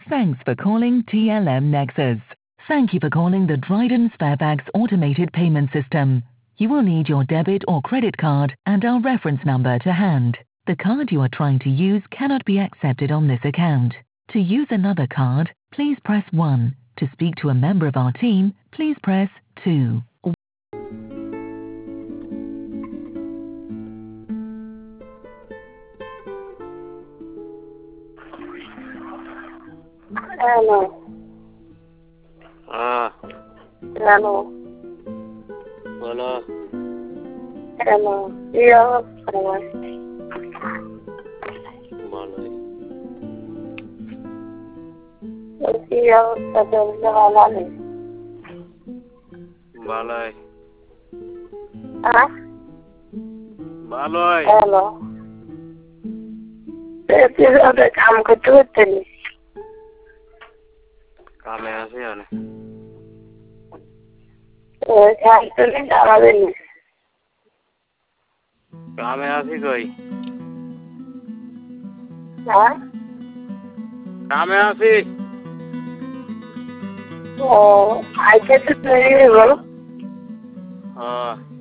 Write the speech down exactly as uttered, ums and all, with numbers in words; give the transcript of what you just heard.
Thanks for calling T L M Nexus. Thank you for calling the Dryden Sparebags automated payment system. You will need your debit or credit card and our reference number to hand. The card you are trying to use cannot be accepted on this account. To use another card, please press one. To speak to a member of our team, please press two. Hello. Ah, Hello. wala. Hello. Iya, hello. Malay. Iya, sa jalan ni. Malay. Ah? Malay. Hello. Tapi ada काम करते होते नहीं. काम है ऐसे यानी. काम तो नहीं जाना देनी. काम है ऐसे कोई. हाँ? काम है ऐसे. ओ, आई कैसे तेरी बोलो? हाँ.